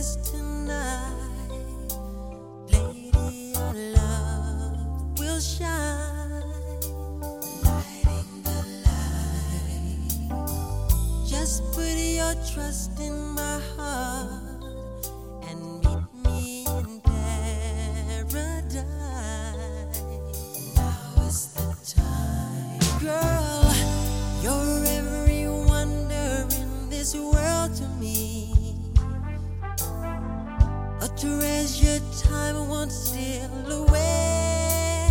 promise tonight, lady, our love will shine, lighting the light. Just put your trust in my heart and meet me in paradise. Now is the time, girl. You're every wonder in this world to me. A treasured time won't steal away.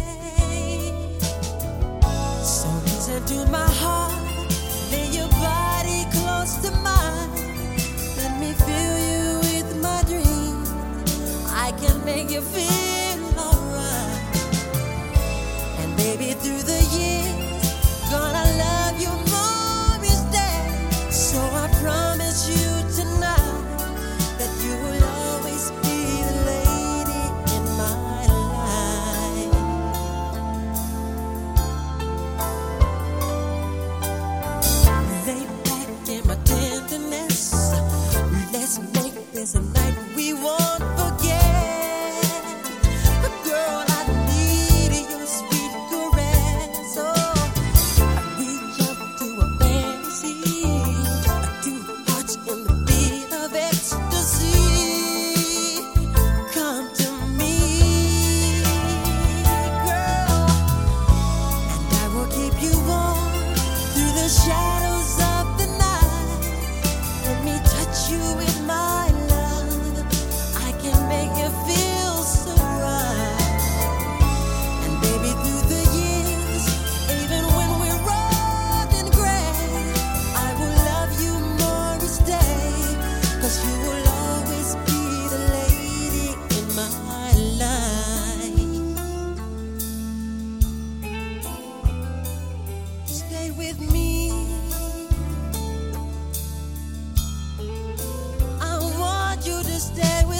So listen to my heart, lay your body close to mine. Let me fill you with my dreams. I can make you feel alright. And baby, through the years, gonna love you more each day. So I promise you tonight that you will always be the lady in my life. Lay back in my tenderness. Let's make this a night we won't forget. Girl, I need your sweet caress. Oh, I reach up to a fantasy, two hearts in the beat of ecstasy. Come to me, girl, and I will keep you warm through the shadows of the night. Let me touch you with my love. I can make you feel so right. And baby, through the years, even when we're old and gray, I will love you more each day. 'Cause you will always be the lady in my life. Stay with me. I want you to stay with me.